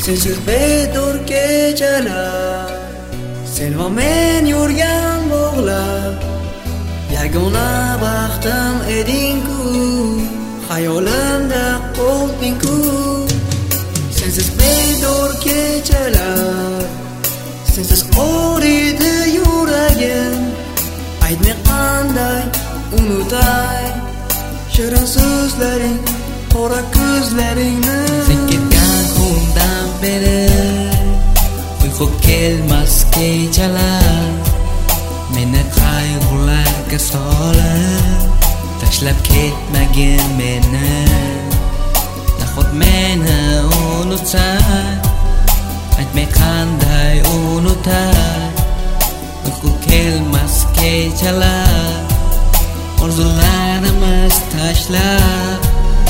Sensiz bedor kechalar, sen va men yurgan bog'lar, yagona baxtim eding-ku, xayolimda qolding-ku. Sensiz bedor kechalar, sensiz qoriydi yuragim, aytma qanday unutay shirin so'zlaring, qora ko'zlaringni. Sen ketgan kundan beri uyqu kelmas kechalar, meni qayg'ularga solib tashlab ketmagin meni. Nahot meni unutsan, aytmay qanday unutay. Uyqu kelmas kechalar, orzularimiz tashlab.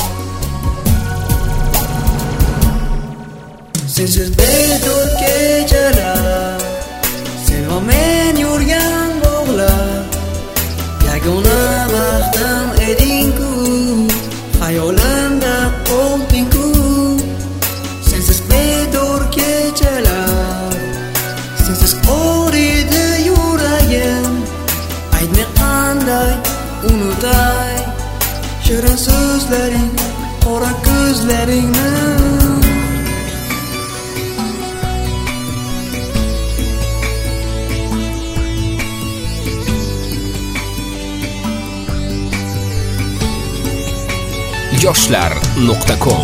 Sensiz bedor kechalar, sen va men yurgan bog'lar, yagona baxtim eding-ku, xayolimda qolding-ku. Sensiz bedor kechalar, sensiz qoriydi yuragim, aytma qanday unutay shirin so'zlaring, qora ko'zlaringni. yoshlar.com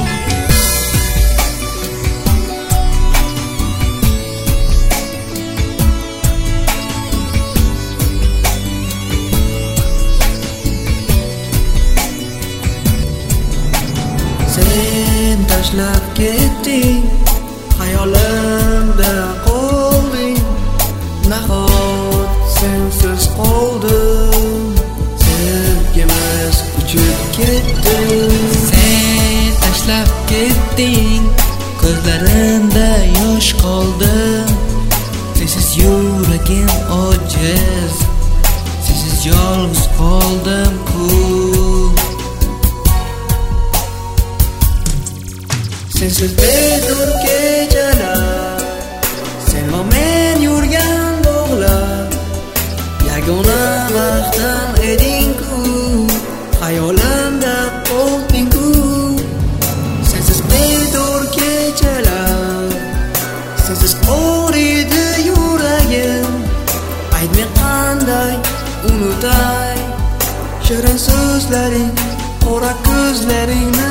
Sen tashlab ketding, xayolimda qolding, nahot sensiz qoldim, sevgimiz uchib ketdi. Sen tashlab ketding, ko'zlarimda yosh qoldi. Sensiz yuragim ojiz, sensiz yolg'iz qoldim-ku. Sensiz bedor kechalar, sen va men yurgan bog'lar, yagona baxtim eding-ku, xayolimda qolding-ku. Sensiz bedor kechalar, sensiz qoriydi yuragim, aytma qanday unutay shirin so'zlaring, qora ko'zlaringni.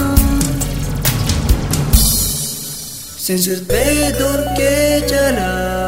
Sensiz bedor kechalar,